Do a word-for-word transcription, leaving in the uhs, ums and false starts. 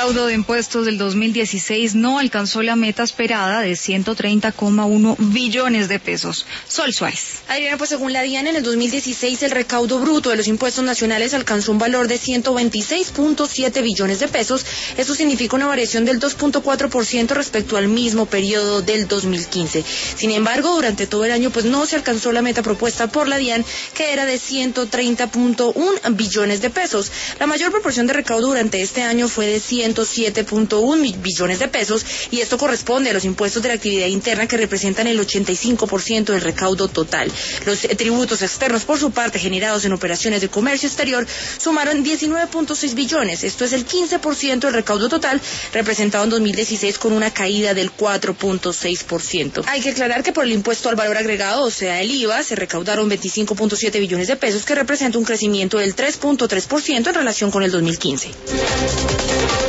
recaudo de impuestos del dos mil dieciséis no alcanzó la meta esperada de ciento treinta coma uno billones de pesos. Sol Suárez. Adriana, pues según la DIAN, en el dos mil dieciséis el recaudo bruto de los impuestos nacionales alcanzó un valor de ciento veintiséis punto siete billones de pesos. Eso significa una variación del dos punto cuatro por ciento respecto al mismo periodo del dos mil quince. Sin embargo, durante todo el año pues no se alcanzó la meta propuesta por la DIAN, que era de ciento treinta punto uno billones de pesos. La mayor proporción de recaudo durante este año fue de ciento siete punto uno billones de pesos, y esto corresponde a los impuestos de la actividad interna, que representan el ochenta y cinco por ciento del recaudo total. Los eh, tributos externos, por su parte, generados en operaciones de comercio exterior, sumaron diecinueve punto seis billones. Esto es el quince por ciento del recaudo total, representado en dos mil dieciséis con una caída del cuatro punto seis por ciento. Hay que aclarar que por el impuesto al valor agregado, o sea, el I V A, se recaudaron veinticinco punto siete billones de pesos, que representa un crecimiento del tres punto tres por ciento en relación con el dos mil quince.